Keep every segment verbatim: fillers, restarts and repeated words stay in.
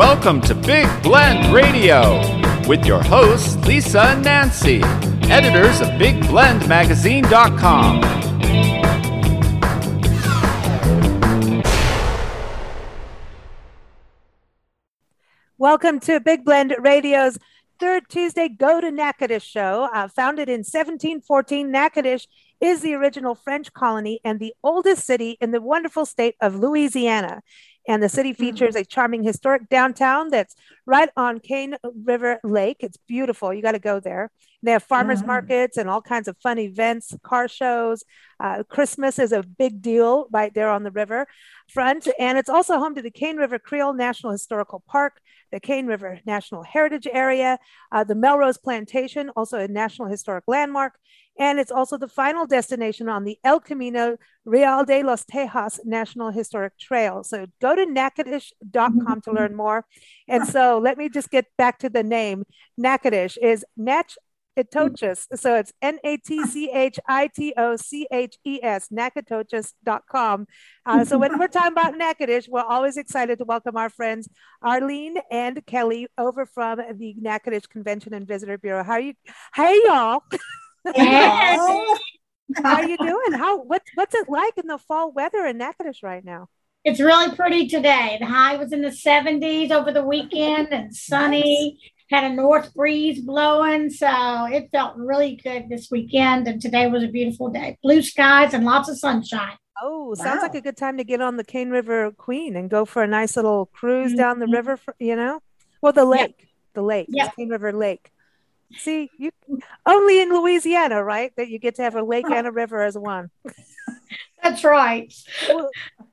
Welcome to Big Blend Radio with your hosts, Lisa and Nancy, editors of big blend magazine dot com. Welcome to Big Blend Radio's third Tuesday Go to Natchitoches show. Uh, founded in seventeen fourteen, Natchitoches is the original French colony and the oldest city in the wonderful state of Louisiana. And the city features a charming historic downtown that's right on Cane River Lake. It's beautiful. You got to go there. They have farmers mm-hmm. markets and all kinds of fun events, car shows. Uh, Christmas is a big deal right there on the river front. And it's also home to the Cane River Creole National Historical Park, the Cane River National Heritage Area, uh, the Melrose Plantation, also a National Historic Landmark. And it's also the final destination on the El Camino Real de los Tejas National Historic Trail. So go to Natchitoches dot com to learn more. And so let me just get back to the name. Natchitoches is Natchitoches. So it's N A T C H I T O C H E S, Natchitoches dot com. Uh, so when we're talking about Natchitoches, we're always excited to welcome our friends Arlene and Kelly over from the Natchitoches Convention and Visitor Bureau. How are you? Hey, y'all. How are you doing? How what's what's it like in the fall weather in Natchitoches right now? It's really pretty today. The high was in the seventies over the weekend and sunny. Nice. Had a north breeze blowing, so it felt really good this weekend. And today was a beautiful day. Blue skies and lots of sunshine. Oh, sounds wow. like a good time to get on the Cane River Queen and go for a nice little cruise mm-hmm. down the river. For, you know, well, the lake, yep. the lake, yep. Cane River Lake. See, you only in Louisiana, right? That you get to have a lake and a river as one. That's right. Well,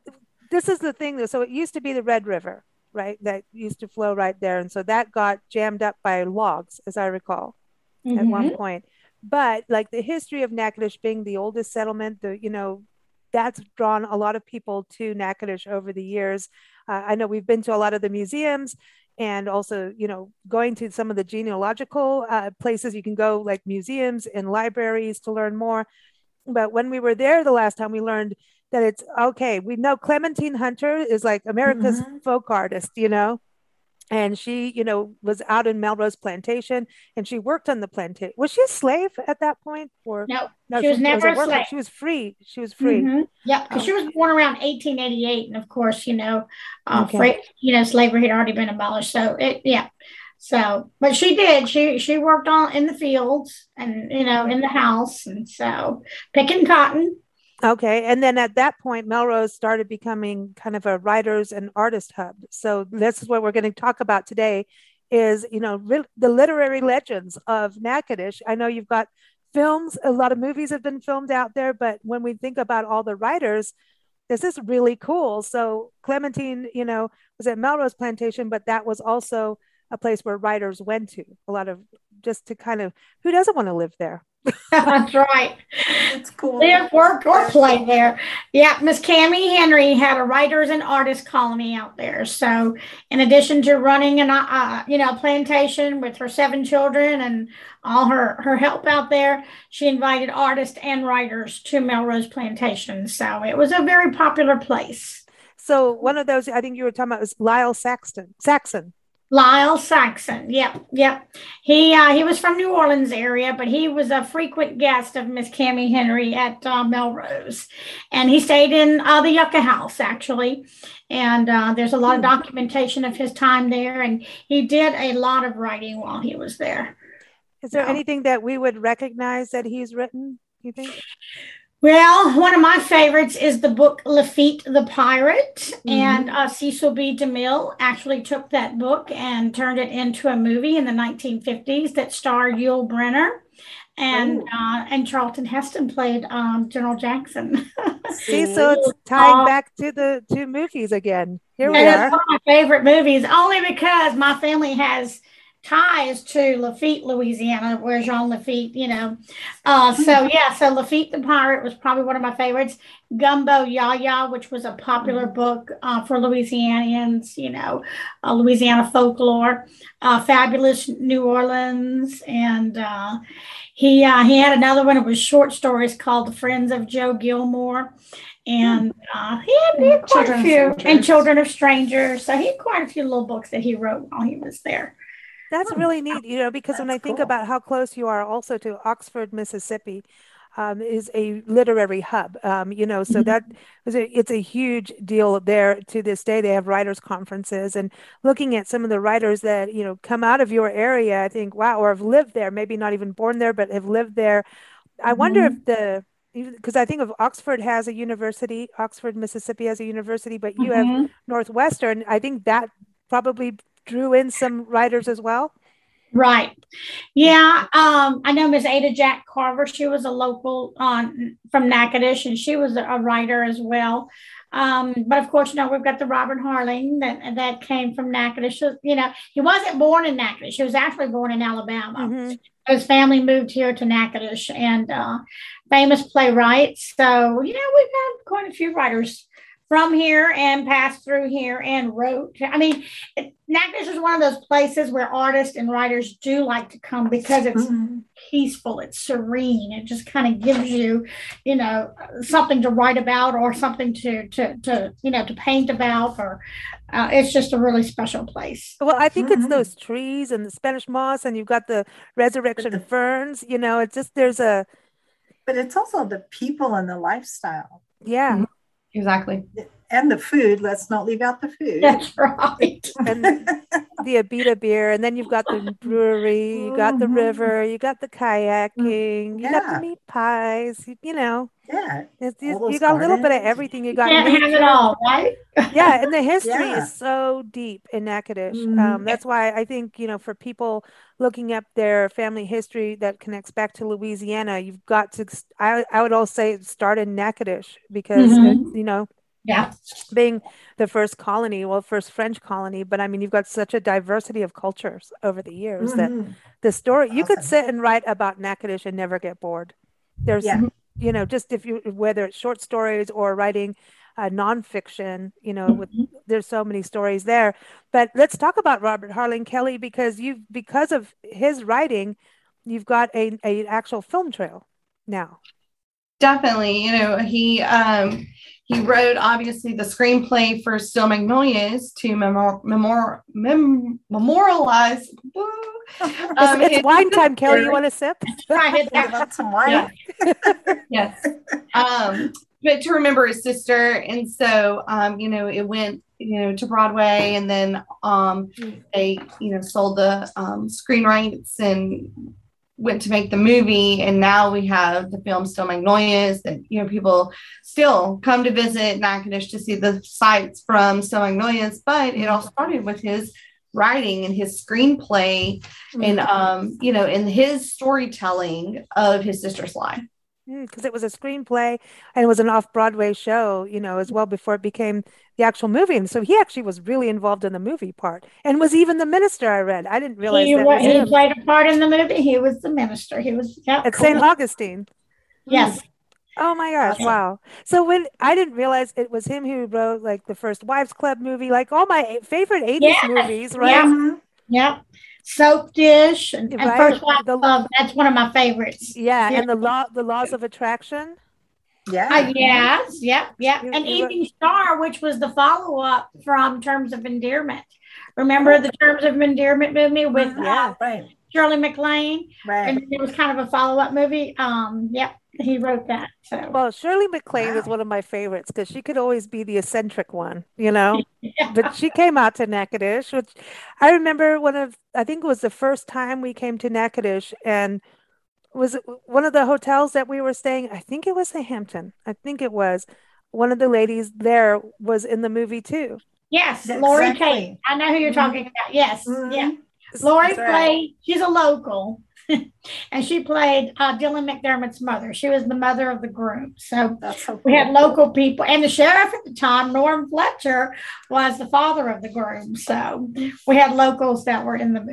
this is the thing, though. So it used to be the Red River, right? That used to flow right there. And so that got jammed up by logs, as I recall, mm-hmm. at one point. But like the history of Natchitoches being the oldest settlement, the, you know, that's drawn a lot of people to Natchitoches over the years. Uh, I know we've been to a lot of the museums. And also, you know, going to some of the genealogical uh, places, you can go like museums and libraries to learn more. But when we were there the last time, we learned that it's okay. We know Clementine Hunter is like America's mm-hmm. folk artist, you know, and she, you know, was out in Melrose Plantation and she worked on the plantation. Was she a slave at that point? Or no, no she was she, never was a, a slave. She was free. She was free. Mm-hmm. Yeah, because oh. she was born around eighteen eighty-eight, and of course, you know, uh, okay. fra- you know, slavery had already been abolished. So it, yeah. So, but she did. She she worked on in the fields and you know in the house, and so picking cotton. Okay. And then at that point, Melrose started becoming kind of a writers and artist hub. So this is what we're going to talk about today is, you know, re- the literary legends of Natchitoches. I know you've got films, a lot of movies have been filmed out there, but when we think about all the writers, this is really cool. So Clementine, you know, was at Melrose Plantation, but that was also a place where writers went to a lot of just to kind of, who doesn't want to live there? That's right. It's cool. Live, work, or play there. Yeah, Miss Cammie Henry had a writers and artists colony out there. So, in addition to running an, uh, you know, plantation with her seven children and all her her help out there, she invited artists and writers to Melrose Plantation. So it was a very popular place. So one of those, I think you were talking about, was Lyle Saxton. Saxon. Lyle Saxon. Yep, yep. He uh, he was from New Orleans area, but he was a frequent guest of Miss Cammie Henry at uh, Melrose, and he stayed in uh, the Yucca House actually. And uh, there's a lot of documentation of his time there, and he did a lot of writing while he was there. Is there so, anything that we would recognize that he's written? You think? Well, one of my favorites is the book Lafitte the Pirate, mm-hmm. and uh, Cecil B. DeMille actually took that book and turned it into a movie in the nineteen fifties that starred Yul Brynner, and uh, and Charlton Heston played um, General Jackson. See, so it's tying uh, back to the two movies again. Here we and are. It's one of my favorite movies, only because my family has ties to Lafitte, Louisiana, where Jean Lafitte, you know. Uh, so yeah, so Lafitte the Pirate was probably one of my favorites. Gumbo Yaya, which was a popular book uh, for Louisianians, you know, uh, Louisiana folklore. Uh, Fabulous New Orleans, and uh, he uh, he had another one. It was short stories called The Friends of Joe Gilmore. And uh, he, had, he had quite Children a few, and Children of Strangers. So he had quite a few little books that he wrote while he was there. That's really neat, you know, because when I think cool. about how close you are also to Oxford, Mississippi, um, is a literary hub, um, you know, so that is a, it's a huge deal there to this day. They have writers' conferences, and looking at some of the writers that, you know, come out of your area, I think, wow, or have lived there, maybe not even born there, but have lived there. I wonder if the, because I think of Oxford has a university, Oxford, Mississippi has a university, but you have Northwestern. I think that probably drew in some writers as well. Right. Yeah. Um, I know Miss Ada Jack Carver. She was a local um, from Natchitoches, and she was a, a writer as well. Um, but of course, you know, we've got the Robert Harling that that came from Natchitoches. You know, he wasn't born in Natchitoches. He was actually born in Alabama. Mm-hmm. His family moved here to Natchitoches, and uh, famous playwrights. So, you know, we've had quite a few writers from here and passed through here and wrote. I mean, it, Natchitoches is one of those places where artists and writers do like to come because it's mm-hmm. peaceful, it's serene. It just kind of gives you, you know, something to write about or something to, to, to you know, to paint about, or uh, it's just a really special place. Well, I think mm-hmm. it's those trees and the Spanish moss, and you've got the resurrection the, ferns, you know, it's just, there's a. But it's also the people and the lifestyle. Yeah. Mm-hmm. Exactly. And the food. Let's not leave out the food. That's right. And the Abita beer. And then you've got the brewery, you got the river, you got the kayaking, you yeah. got the meat pies, you, you know. Yeah. It's, you, you got a little bit of everything. You got you can't have it all, right? Yeah. And the history yeah. is so deep in Natchitoches. Mm-hmm. Um, that's why I think, you know, for people looking up their family history that connects back to Louisiana, you've got to, I, I would also say start in Natchitoches because, mm-hmm. it, you know, yeah, being the first colony, well, first French colony, but I mean, you've got such a diversity of cultures over the years mm-hmm. that the story, awesome. You could sit and write about Natchitoches and never get bored. There's, yeah. you know, just if you, whether it's short stories or writing uh, nonfiction, you know, with, mm-hmm. there's so many stories there. But let's talk about Robert Harling Kelly, because you've, because of his writing, you've got a, a actual film trail now. Definitely. You know, he, um, he wrote, obviously, the screenplay for Steel Magnolias to memor- memor- mem- memorialize. Um, it's it's wine time, Kelly. You want a sip? Want some wine? Yes. Um, but to remember his sister. And so, um, you know, it went, you know, to Broadway, and then um, they, you know, sold the um, screen rights and went to make the movie, and now we have the film Steel Magnolias, and you know, people still come to visit Natchitoches to see the sights from Steel Magnolias. But it all started with his writing and his screenplay, mm-hmm. and um, you know, and his storytelling of his sister's life. Because it was a screenplay and it was an off-Broadway show, you know, as well, before it became the actual movie. And so he actually was really involved in the movie part, and was even the minister. I read. I didn't realize he, that was he him. played a part in the movie. He was the minister. He was yeah, at Saint Augustine. Yes. Oh my gosh! Awesome. Wow. So when I didn't realize it was him who wrote like the first Wives Club movie, like all my favorite eighties yes. movies, right? Yeah. Yeah. Soap Dish and, and right. First Wives Club. That's one of my favorites. Yeah, yeah. And the law, the Laws of Attraction. Yeah. Uh, yes. Yep. Yep. And Evening Star, which was the follow-up from Terms of Endearment. Remember the Terms of Endearment movie with yeah, uh, right. Shirley MacLaine? Right. And it was kind of a follow-up movie. Um. Yep. He wrote that. So. Well, Shirley MacLaine wow. is one of my favorites because she could always be the eccentric one, you know. yeah. But she came out to Natchitoches, which I remember one of, I think it was the first time we came to Natchitoches, and was one of the hotels that we were staying. I think it was the Hampton. I think it was. One of the ladies there was in the movie too. Yes, exactly. Lori Kate. I know who you're mm-hmm. talking about. Yes, mm-hmm. yeah. Lori played. Right. She's a local. And she played uh, Dylan McDermott's mother. She was the mother of the groom. So, That's so cool. We had local people. And the sheriff at the time, Norm Fletcher, was the father of the groom. So we had locals that were in the movie.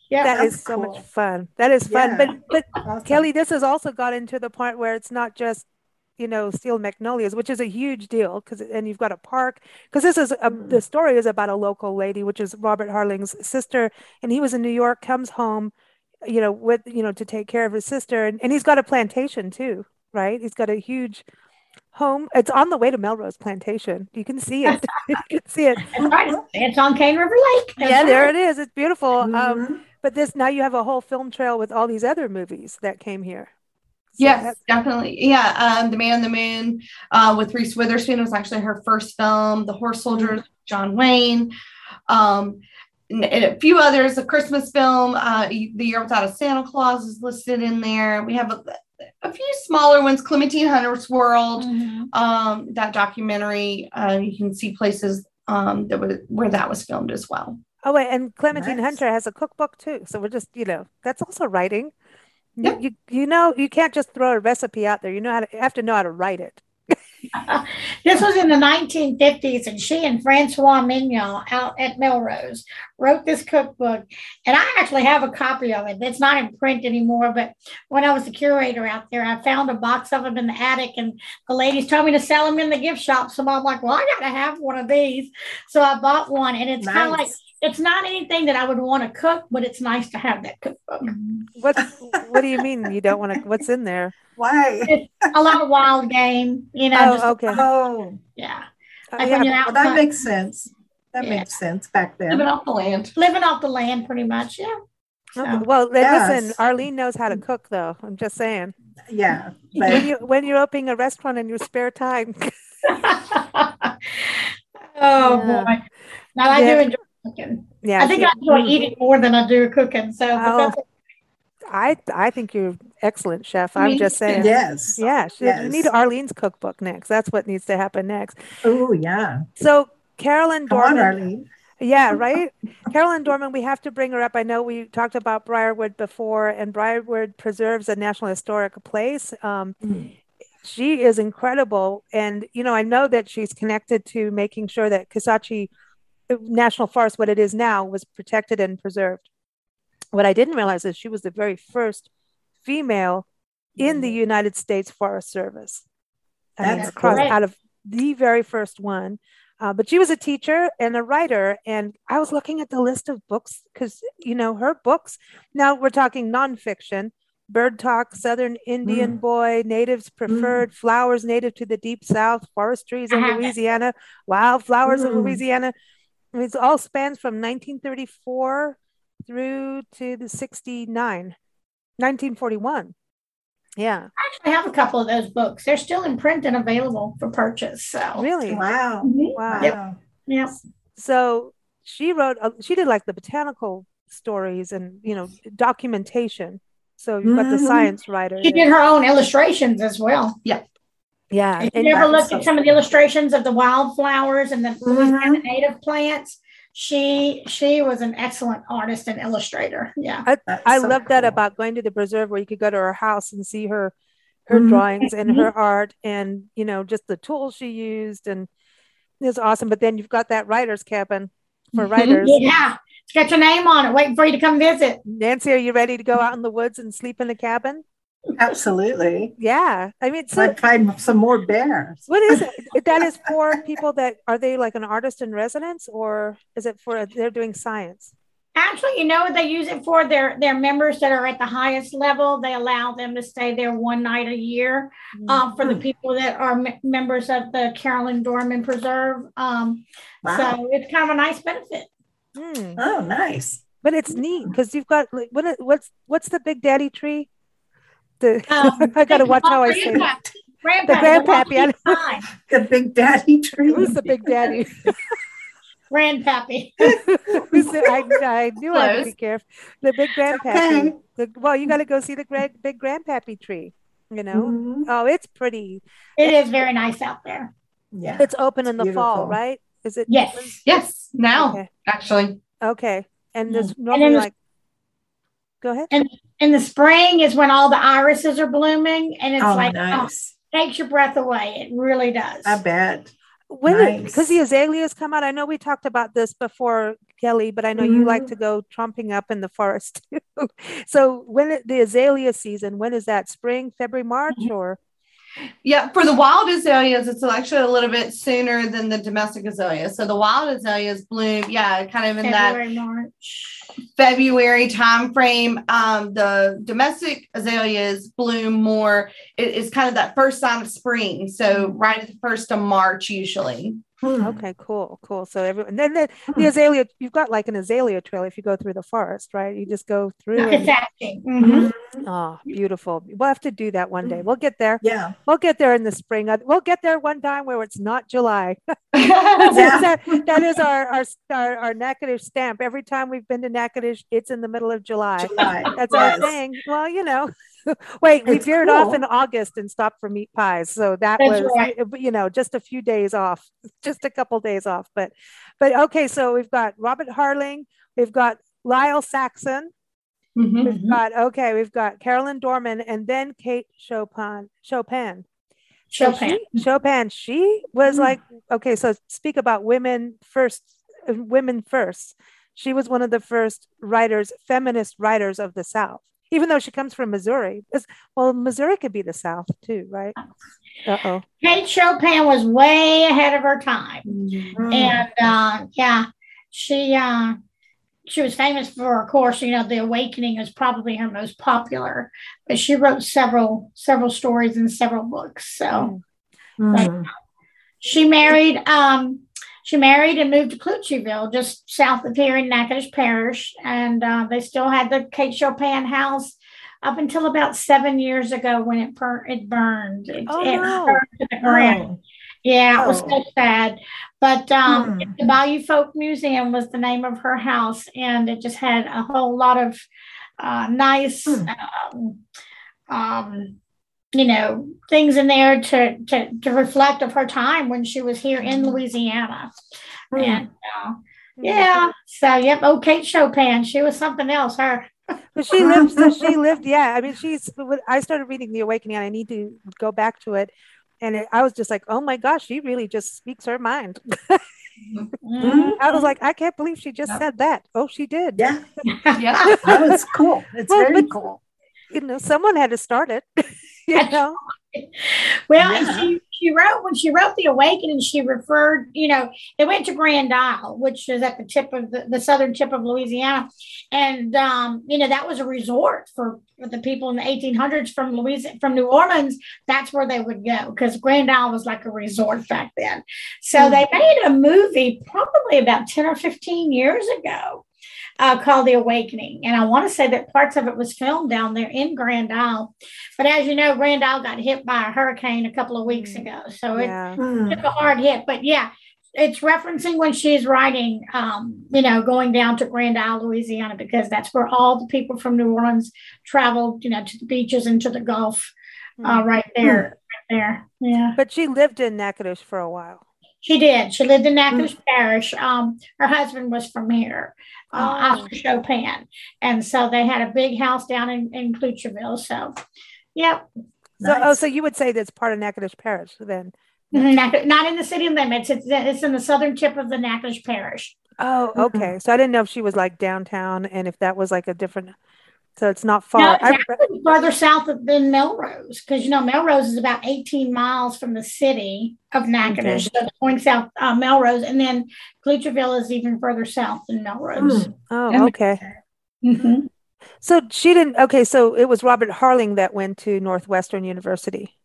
Yeah. That That's is so cool. much fun. That is fun. Yeah. But but Awesome. Kelly, this has also gotten to the point where it's not just, you know, Steel Magnolias, which is a huge deal because and you've got a park because this is a, Mm. the story is about a local lady, which is Robert Harling's sister, and he was in New York, comes home, you know, with you know to take care of his sister, and, and he's got a plantation too, right? He's got a huge home. It's on the way to Melrose Plantation. You can see it. You can see it. That's right. It's on Cane River Lake. That's Yeah, there right. it is. It's beautiful. Um, Mhm. but this now you have a whole film trail with all these other movies that came here. So Yes, that's definitely. Yeah, um, The Man in the Moon uh, with Reese Witherspoon was actually her first film. The Horse Soldiers, John Wayne, um, and, and a few others. The Christmas film, uh, The Year Without a Santa Claus, is listed in there. We have a, a few smaller ones. Clementine Hunter's World, Mhm. um, that documentary. Uh, you can see places um, that was where that was filmed as well. oh wait, and Clementine Nice. Hunter has a cookbook too. So we're just, you know, that's also writing. You, Yep. you you know you can't just throw a recipe out there. You know how to you have to know how to write it. This was in the nineteen fifties, and she and Francois Mignon out at Melrose wrote this cookbook. And I actually have a copy of it. It's not in print anymore, but when I was the curator out there, I found a box of them in the attic, and the ladies told me to sell them in the gift shop. So I'm like, well, I got to have one of these. So I bought one, and it's kind of like, Nice. it's not anything that I would want to cook, but it's nice to have that cookbook. What what do you mean you don't want to? What's in there? Why? It's a lot of wild game, you know. Oh, just, okay. Oh, Yeah. Uh, Like yeah, when you're out well, that hunt- makes sense. That Yeah. makes sense back Living then. off the land. living off the land pretty much. Yeah. okay. So, Well, then listen, Yes. Arlene knows how to cook, though. I'm just saying. Yeah, When but you when you're opening a restaurant in your spare time, oh Yeah. boy. Now I Yeah. do enjoy cooking. yeah, I think she- I enjoy eating more than I do cooking. So but Oh, that's I I think you're excellent, chef. I'm Me just saying. yes. Yeah, she, we need Yes. Arlene's cookbook next. That's what needs to happen next. Oh, yeah. So Carolyn Come on, Dorman, Arlene. yeah, right. Carolyn Dorman, we have to bring her up. I know we talked about Briarwood before, and Briarwood preserves a National Historic Place. Um, Mm. she is incredible, and you know, I know that she's connected to making sure that Kisatchie National Forest, what it is now, was protected and preserved. What I didn't realize is she was the very first female in the United States Forest Service. I mean, That's across cool. out of the very first one. Uh, but she was a teacher and a writer, and I was looking at the list of books because you know her books. Now we're talking nonfiction: Bird Talk, Southern Indian Boy, Natives Preferred, Flowers Native to the Deep South, Forestries in I have that. Louisiana, Wildflowers of Mm. Louisiana. I mean, it all spans from nineteen thirty-four through to the sixty-nine, nineteen forty-one. Yeah, I have a couple of those books. They're still in print and available for purchase. So really. Wow. Mhm. Wow. Wow. yeah. So she wrote, uh, she did like the botanical stories and, you know, documentation. So you've got the Mhm. science writer. She there. did her own illustrations as well. Yeah. If And you ever that's looked so at some of the illustrations of the wildflowers and the Louisiana Mhm. native plants, she she was an excellent artist and illustrator. Yeah. I, That's I so love that cool. about going to the preserve where you could go to her house and see her her Mhm. drawings and her art and, you know, just the tools she used. And it was awesome. But then you've got that writer's cabin for Mhm. writers. Yeah. It's got your name on it, waiting for you to come visit. Nancy, are you ready to go out in the woods and sleep in a cabin? Absolutely. Yeah. I mean, so I'd find some more bears. what is it? That is for people that are they like an artist in residence, or is it for they're doing science? Actually, you know what they use it for? Their their members that are at the highest level, they allow them to stay there one night a year. Uh, for the Mm. people that are m- members of the Carolyn Dorman Preserve. Um, Wow. So it's kind of a nice benefit. Hmm. Oh, nice. But it's neat because you've got like what is- what's what's the big daddy tree? The Um, I gotta watch how I oh, say it. Grandpappy, The Grandpappy, grandpappy. I know. Fine. The big daddy tree. Who's the big daddy? Grandpappy. Who's the, I, I knew I had to Close. be careful. The big grandpappy. Okay. The, well, you got to go see the gra- big grandpappy tree. You know. Mhm. Oh, it's pretty. It is very nice out there. Yeah. It's open in the fall, beautiful. right? Is it? Yes. Yes, now Okay. actually. Okay. And there's And normally then the- like. Go ahead. In the spring is when all the irises are blooming, and it's Oh, like nice. oh, takes your breath away. It really does. I bet. When Nice. because the azaleas come out, I know we talked about this before, Kelly, but I know you like Mhm. to go tromping up in the forest too. So when it, the azalea season, when is that? Spring, February, March, or? Yeah, for the wild azaleas, it's actually a little bit sooner than the domestic azaleas. So the wild azaleas bloom, yeah, kind of in February, that March. February time frame. Um, the domestic azaleas bloom more. It, it's kind of that first sign of spring. So right at the first of March, usually. Hmm. Okay, cool, cool. So everyone, then the, the Hmm. azalea, you've got like an azalea trail if you go through the forest, right? You just go through Look and at that thing. Mhm. Mhm. oh, beautiful. We'll have to do that one day. We'll get there. Yeah. We'll get there in the spring. Uh, We'll get there one time where it's not July. Yeah. that, that is our, our our our Natchitoches stamp. Every time we've been to Natchitoches, it's in the middle of July. July. That's our Yes. thing. Well, you know, wait, we It's veered off cool. in August and stopped for meat pies. So that That's was, right. you know, just a few days off, just a couple days off. But, but okay, so we've got Robert Harling, we've got Lyle Saxon, Mhm. we've Mhm. got, okay, we've got Carolyn Dorman, and then Kate Chopin. Chopin. So Chopin. she, Chopin, she was Mm. like, okay, so speak about women first, uh, women first. She was one of the first writers, feminist writers of the South, even though she comes from Missouri. It's- well, Missouri could be the South too, right? Uh-oh. Kate Chopin was way ahead of her time. Mm. And uh, yeah, she uh, she was famous for, of course, you know, The Awakening is probably her most popular, but she wrote several several stories and several books. So Mm. she married um, she married and moved to Clutcheville, just south of here in Natchitoches Parish, and uh, they still had the Kate Chopin house up until about seven years ago when it burned. It burned. It, Oh, it no. burned to the ground. Oh. Yeah, it was Oh. so sad. But um, Hmm. the Bayou Folk Museum was the name of her house, and it just had a whole lot of uh, nice, Hmm. um, um, you know, things in there to, to to reflect of her time when she was here in Louisiana. Hmm. And uh, yeah, so yep. Oh, Kate Chopin, she was something else. Her. But she lived, so she lived, yeah. I mean, she's, I started reading The Awakening and I need to go back to it. And it, I was just like, oh my gosh, she really just speaks her mind. Mhm. I was like, I can't believe she just Yep. said that. Oh, she did. Yeah. Yeah. That was cool. It's Well, very but- cool. You know, someone had to start it. you That's know? Well, and Yeah. she, she wrote, when she wrote The Awakening, she referred, you know, it went to Grand Isle, which is at the tip of the, the southern tip of Louisiana. And, um, you know, that was a resort for, for the people in the eighteen hundreds from Louisiana, from New Orleans. That's where they would go because Grand Isle was like a resort back then. So Mm. they made a movie probably about ten or fifteen years ago. Uh, called The Awakening. And I want to say that parts of it was filmed down there in Grand Isle. But as you know, Grand Isle got hit by a hurricane a couple of weeks Mm. ago. So it Yeah. Mm. took a hard hit. But yeah, it's referencing when she's writing, um, you know, going down to Grand Isle, Louisiana, because that's where all the people from New Orleans traveled, you know, to the beaches and to the Gulf, uh, Mm. right there. Right there. Yeah. But she lived in Natchitoches for a while. She did. She lived in Natchitoches Parish. Um, her husband was from here, uh, Oh. Oscar Chopin. And so they had a big house down in, in Clutcheville. So, yep. So, oh, Nice. so you would say that's part of Natchitoches Parish then? Natch- Not in the city limits. It's, it's in the southern tip of the Natchitoches Parish. Oh, Mhm. okay. So I didn't know if she was like downtown and if that was like a different, so it's not No, far. it's I, actually further south than Melrose, because you know Melrose is about eighteen miles from the city of Natchitoches. So it's going south uh, Melrose, and then Clutcheville is even further south than Melrose. Mm. oh, okay. Mhm. So she didn't, okay, so it was Robert Harling that went to Northwestern University.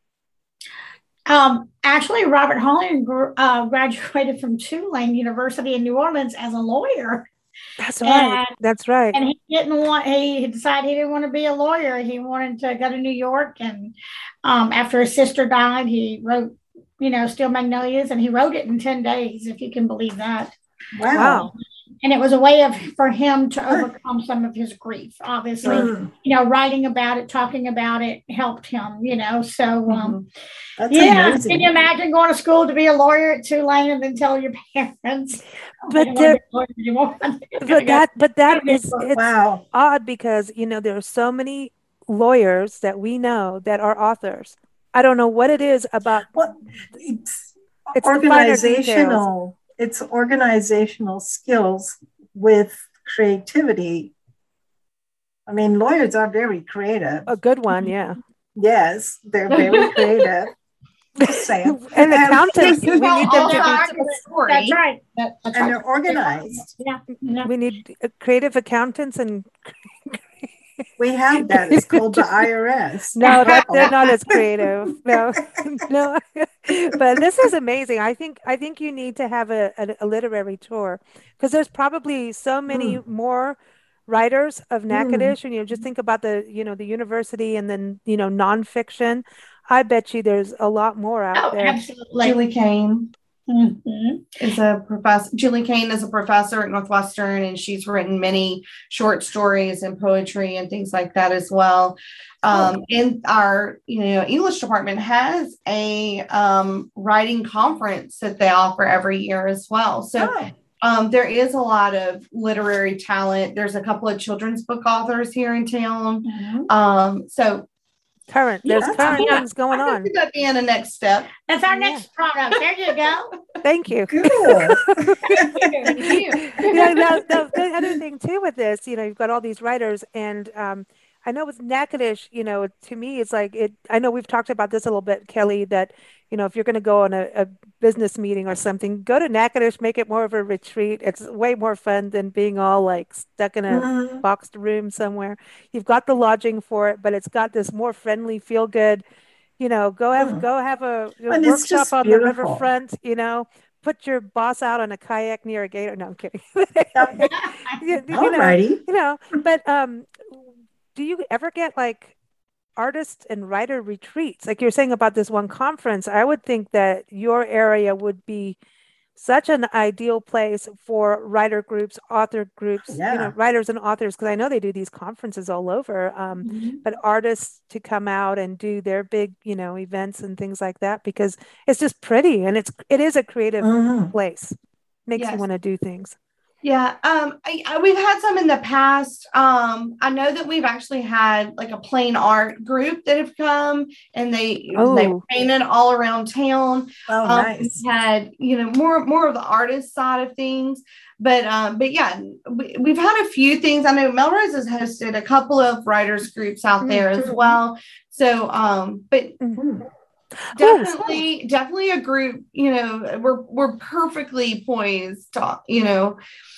Um, actually, Robert Harling gr- uh, graduated from Tulane University in New Orleans as a lawyer, That's right. And- That's right. and he didn't want. He decided he didn't want to be a lawyer. He wanted to go to New York, and um, after his sister died, he wrote, you know, Steel Magnolias, and he wrote it in ten days, if you can believe that. Wow. Wow. And it was a way of for him to overcome some of his grief. Obviously, Mm. you know, writing about it, talking about it helped him. You know, so um, That's yeah. amazing. Can you imagine going to school to be a lawyer at Tulane and then tell your parents, But I don't there- want to be a lawyer anymore. I'm gonna But go- that, but that go- is, it's Wow. odd because, you know, there are so many lawyers that we know that are authors. I don't know what it is about, What it's, it's the finer details. organizational. it's organizational skills with creativity. I mean, lawyers are very creative. A good one, yeah. Yes, they're very creative. Just saying. And accountants, we Well, need them also to be. argument- That's right. That- that's And right. they're organized. Yeah. yeah. We need uh, creative accountants and We have that. It's called the I R S. no, that, they're not as creative. No, no. But this is amazing. I think I think you need to have a, a, a literary tour because there's probably so many Mm. more writers of Natchitoches. And you know, just think about the you know the university and then you know nonfiction. I bet you there's a lot more out Oh, there. absolutely. Julie Kane Mhm. is a professor. Julie Kane is a professor at Northwestern, and she's written many short stories and poetry and things like that as well. Um, and our, you know, English department has a um, writing conference that they offer every year as well. So Oh. um, there is a lot of literary talent. There's a couple of children's book authors here in town. Mhm. Um, so Current, there's Yeah. current Yeah. things going I on. can see that being a next step. That's our Yeah. next product. There you go. Thank you. Good. Thank you. Yeah, no, no, the other thing too with this, you know, you've got all these writers, and um, I know with Natchitoches, you know, to me, it's like it. I know we've talked about this a little bit, Kelly. That you know, if you're going to go on a, a business meeting or something, go to Natchitoches, make it more of a retreat. It's way more fun than being all like stuck in a Mhm. boxed room somewhere. You've got the lodging for it, but it's got this more friendly, feel good. You know, go have Mm. go have a, a And it's workshop just on the beautiful. riverfront. You know, put your boss out on a kayak near a gator. No, I'm kidding. Yep. you, you All know, righty. you know, but um, do you ever get like artist and writer retreats? Like you're saying about this one conference, I would think that your area would be such an ideal place for writer groups, author groups, you know, Yeah. writers and authors, because I know they do these conferences all over. Um, Mhm. but artists to come out and do their big, you know, events and things like that because it's just pretty and it's it is a creative Mhm. place. Makes you Yes. want to do things. Yeah, um, I, I, we've had some in the past. Um, I know that we've actually had like a plain art group that have come and they they Oh. painted all around town. Oh, Um, nice. we've had you know more more of the artist side of things, but um, but yeah, we, we've had a few things. I know Melrose has hosted a couple of writers groups out there as Mhm. well. So, um, but Mm. definitely definitely a group. You know, we're we're perfectly poised to you know.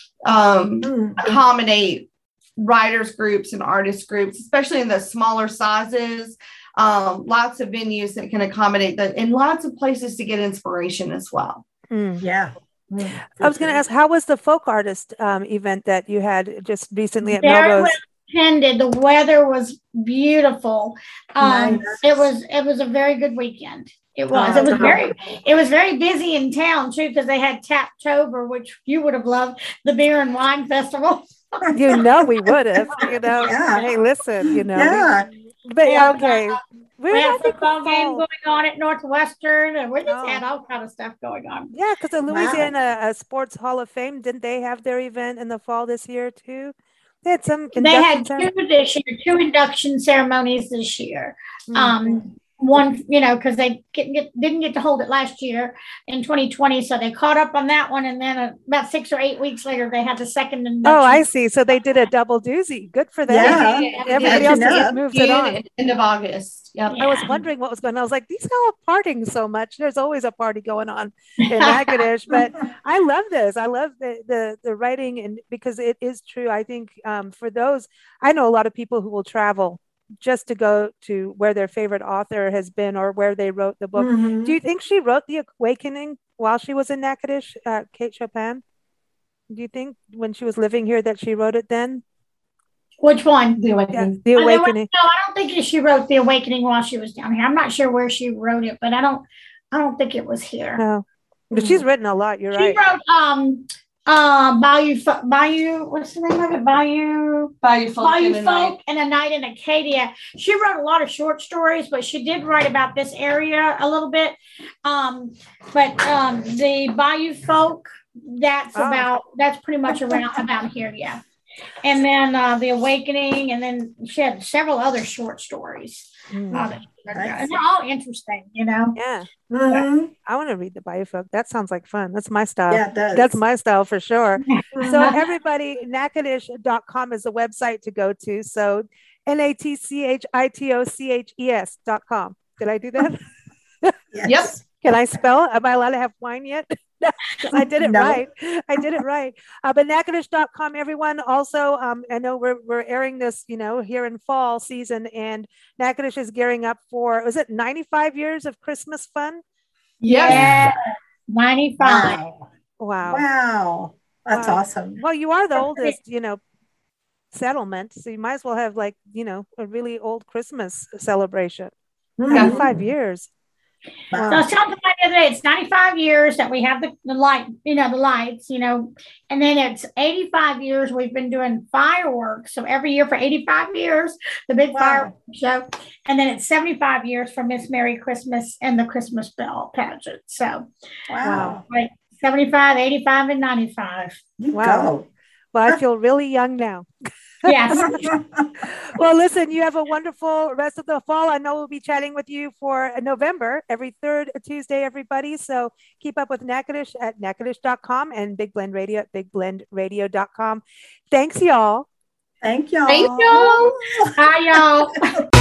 Um, Mm. accommodate writers groups and artist groups, especially in the smaller sizes. Um, lots of venues that can accommodate that, and lots of places to get inspiration as well. Mm. Yeah. Mm. I was going to ask, how was the folk artist um, event that you had just recently at Very Melrose? well attended. The weather was beautiful. Um, Nice. It was it was a very good weekend. It was. Oh, it was good. very. It was very busy in town too because they had Taptober, which you would have loved, the beer and wine festival. You know, we would have, you know, Yeah. hey, listen, you know, we- Yeah. but yeah, And, okay. uh, We're We I had think football the game fall- going on at Northwestern, and we just Oh. had all kind of stuff going on. Yeah, because the Wow. Louisiana uh, Sports Hall of Fame, didn't they have their event in the fall this year too? They had some They had induction ceremony. two this year, two induction ceremonies this year. Mm. Um, one, you know, because they get, get, didn't get to hold it last year in twenty twenty, so they caught up on that one, and then uh, about six or eight weeks later, they had the second induction. Oh, I see. So they did a double doozy. Good for them. Yeah. Everybody Yeah, else you know. just moves it June on. and end of August. Yep. I was Yeah. wondering what was going on. I was like, these guys are partying so much. There's always a party going on in Natchitoches, but I love this. I love the, the the writing, and because it is true. I think um, for those, I know a lot of people who will travel just to go to where their favorite author has been or where they wrote the book. Mhm. Do you think she wrote The Awakening while she was in Natchitoches, uh, Kate Chopin? Do you think when she was living here that she wrote it then? Which one? The Yeah, Awakening. The Uh, there was- Awakening. No, I don't think she wrote The Awakening while she was down here. I'm not sure where she wrote it, but I don't. I don't think it was here. No, but she's written a lot. You're She right. wrote um uh Bayou Fo- Bayou. What's the name of it? Bayou. Bayou Folk Bayou in the Night. Folk and a Night in Acadia. She wrote a lot of short stories, but she did write about this area a little bit. Um, but um, the Bayou Folk, that's Oh. about that's pretty much around about here, yeah. And then uh, The Awakening, and then she had several other short stories Mm. uh, that she Nice. And they're all interesting, you know. Yeah. Mhm. I want to read the biofolk. That sounds like fun. That's my style. Yeah, it does. That's my style for sure. Mm-hmm. So everybody, Natchitoches dot com is the website to go to. So N A T C H I T O C H E S dot com. Did I do that? Yes. Yep. Can I spell? Am I allowed to have wine yet? I did it No. right. I did it right. Uh, but Natchitoches dot com, everyone. Also, um, I know we're, we're airing this, you know, here in fall season, and Natchitoches is gearing up for, was it ninety-five years of Christmas fun? Yes. Yeah, ninety-five. Wow. Wow. Wow. That's Wow. awesome. Well, you are the oldest, you know, settlement, so you might as well have like, you know, a really old Christmas celebration. Mhm. ninety-five years. So Wow. I was telling somebody the other day, it's ninety-five years that we have the, the light, you know, the lights, you know, and then it's eighty-five years we've been doing fireworks. So every year for eighty-five years, the big Wow. fireworks show. And then it's seventy-five years for Miss Merry Christmas and the Christmas Bell pageant. So Wow. like seventy-five, eighty-five, and ninety-five. You Wow. Well, I feel really young now. Yes. go. Well, listen, you have a wonderful rest of the fall. I know we'll be chatting with you for November, every third Tuesday, everybody. So keep up with Natchitoches at Natchitoches dot com and Big Blend Radio at Big Blend Radio dot com. Thanks, y'all. Thank y'all. Thank you. Hi, y'all.